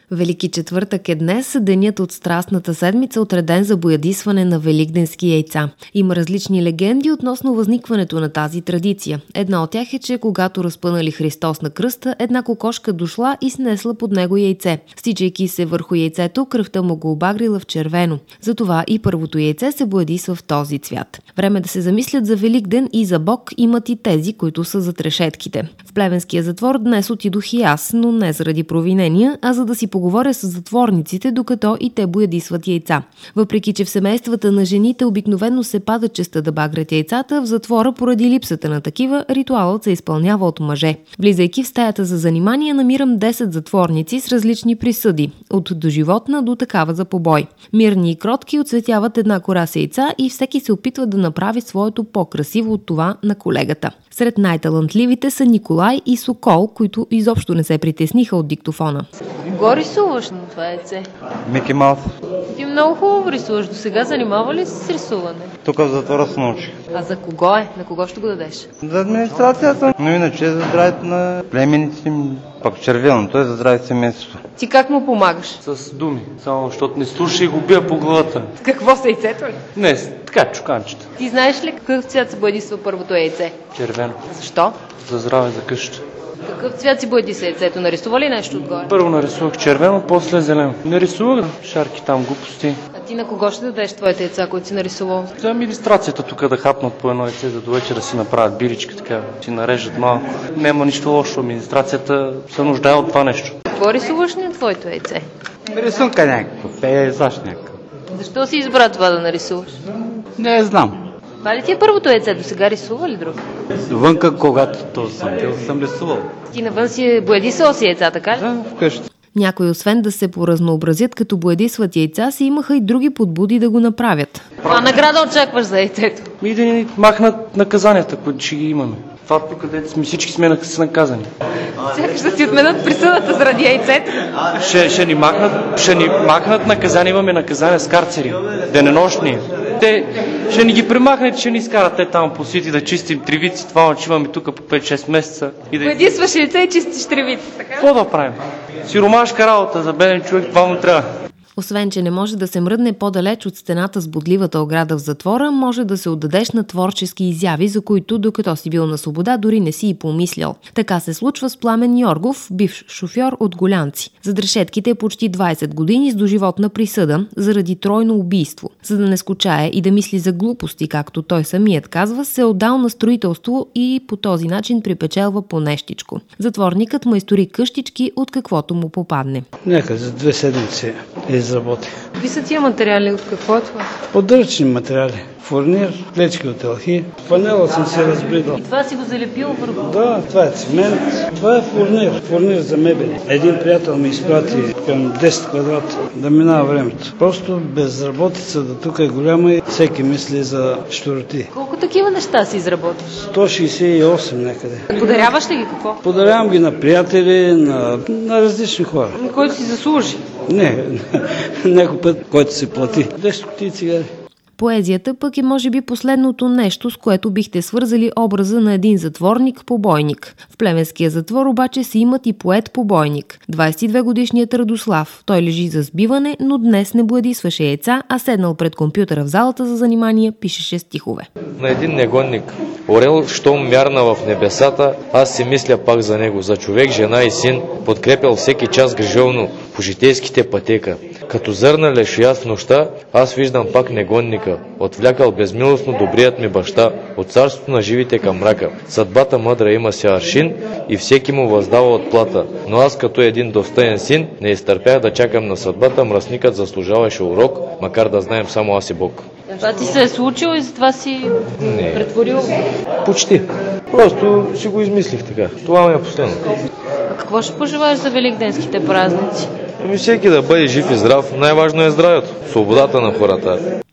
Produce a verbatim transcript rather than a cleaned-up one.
Велики четвъртък е днес, денят от Страстната седмица, отреден за боядисване на великденски яйца. Има различни легенди относно възникването на тази традиция. Една от тях е, че когато разпънали Христос на кръста, една кокошка дошла и снесла под него яйце. Стичайки се върху яйцето, кръвта му го обагрила в червено. Затова и първото яйце се боядисва в този цвят. Време да се замислят за Великден и за Бог имат и тези, които са зад решетките. В Плевенския затвор днес отидох и аз, но не заради провинения, а за да си поговоря с затворниците, докато и те боядисват яйца. Въпреки че в семействата на жените обикновено се пада честа да багрят яйцата, в затвора поради липсата на такива, ритуалът се изпълнява от мъже. Влизайки в стаята за занимание, намирам десет затворници с различни присъди, от доживотна до такава за побой. Мирни и кротки оцветяват една кораса яйца и всеки се опитва да направи своето по-красиво от това на колегата. Сред най-талантливите са Николай и Сокол, които изобщо не се притесниха от диктофона. Го рисуваш на това яйце? Мики Маус. Ти много хубаво рисуваш. До сега занимава ли си с рисуване? Тук в затвора се научих. А за кого е? На кого ще го дадеш? За администрацията, но иначе е за здравето на племените ми. Пак червеното е за здравето семейството. Ти как му помагаш? С думи, само защото не слуша и го бия по главата. Какво са яйцето ли? Не, така чуканчета. Ти знаеш ли какъв цвят се боядисва първото яйце? Червено. Защо? За здраве за къща. Какъв цвят си боядисва яйцето? Нарисува ли нещо отгоре? Първо нарисувах червено, после зелено. Не рисувах шарки там, глупости. А ти на кого ще дадеш твоите яйца, които си нарисувал? За администрацията тук да хапнат по едно яйце, за до вечера си направят биричка, така, си нарежат малко. Няма нищо лошо, администрацията се нуждае от това нещо. Какво рисуваш на твоето яйце? Рисунка някаква, пейзаж някакъв. Защо си избра това да нарисуваш? Не знам. Това ли ти е първото яйце? До сега рисува ли друг? Вънка, когато то съм бил, съм рисувал. Ти навън си боядисал си яйца, така ли? Да, вкъщи. Някои, освен да се поразнообразят като боядисват яйца, си имаха и други подбуди да го направят. Каква награда очакваш за яйцето? И да ни махнат наказанията, които ще ги имаме. Това тук, където сме всички сме наказани. Сякаш да си отменят присъдата заради яйцето? Ще, ще, ни махнат, ще ни махнат наказания, имаме наказания с карцери, денонощни. Те ще ни ги премахнат, ще ни изкарат те там по свити да чистим тривици, това че имаме тук по пет-шест месеца. И да... Боядисваш яйце и чистиш тривици, така? Какво да правим? Сиромашка работа за беден човек, това му трябва. Освен, че не може да се мръдне по-далеч от стената с бодливата ограда в затвора, може да се отдадеш на творчески изяви, за които, докато си бил на свобода, дори не си и помислял. Така се случва с Пламен Йоргов, бивш шофьор от Голянци. Зад решетките е почти двайсет години с доживотна присъда заради тройно убийство. За да не скучае и да мисли за глупости, както той самият казва, се отдал на строителство и по този начин припечелва по нещичко. Затворникът майстори къщички от каквото му попадне. Нека за две седмици изработих. Какви са тия материали? От какво е това? Подръчни материали. Фурнир, плечки от елхи. Панела съм се разбридал. И това си го залепил върху? Да, това е цимент. Това е фурнир. Фурнир за мебели. Един приятел ми изпрати към десет квадрата да минава времето. Просто безработица да тук е голяма и всеки мисли за щуроти. Колко такива неща си изработиш? сто шейсет и осем някъде. Подаряваш ли ги какво? Подарявам ги на приятели, на, на различни хора. Който си заслужи? Не, някой път, който се плати. десет кутии цигари. Поезията пък е може би последното нещо, с което бихте свързали образа на един затворник-побойник. В Плевенския затвор обаче си имат и поет-побойник. двайсет и две годишният Радослав. Той лежи за сбиване, но днес не боядисваше яйца, а седнал пред компютъра в залата за занимание, пишеше стихове. На един негодник. Орел, щом мярна в небесата, аз си мисля пак за него, за човек, жена и син, подкрепял всеки час грижовно по житейските пътека. Като зърна лешоя в нощта, аз виждам пак негодника, отвлякал безмилостно добрият ми баща от царството на живите към мрака. Съдбата мъдра има си аршин и всеки му въздава отплата, но аз като един достоен син не изтърпях да чакам на съдбата, мръсникът заслужаваше урок, макар да знаем само аз и Бог. Това ти се е случило и затова си Не. претворил? Почти. Просто си го измислих така. Това ми е последно. А какво ще пожелаеш за великденските празници? Ами всеки да бъде жив и здрав, най-важно е здравето, свободата на хората.